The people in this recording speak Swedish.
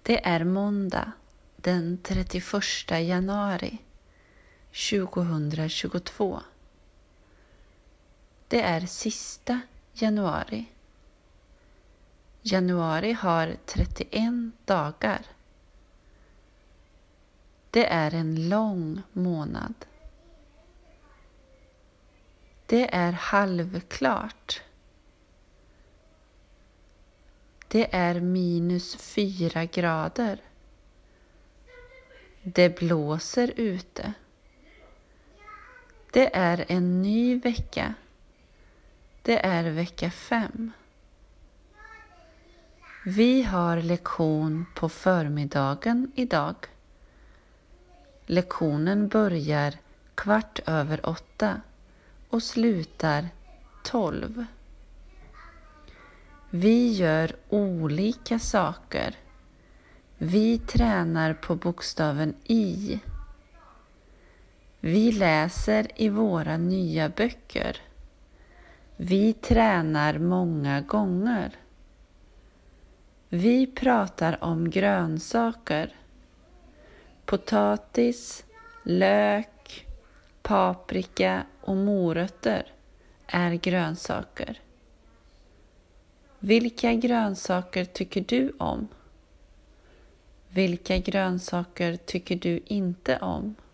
Det är måndag den 31 januari 2022. Det är sista januari. Januari har 31 dagar. Det är en lång månad. Det är halvklart. Det är -4 grader. Det blåser ute. Det är en ny vecka. Det är vecka 5. Vi har lektion på förmiddagen idag. Lektionen börjar 7:15 och slutar 12. Vi gör olika saker. Vi tränar på bokstaven I. Vi läser i våra nya böcker. Vi tränar många gånger. Vi pratar om grönsaker. Potatis, lök, paprika och morötter är grönsaker. Vilka grönsaker tycker du om? Vilka grönsaker tycker du inte om?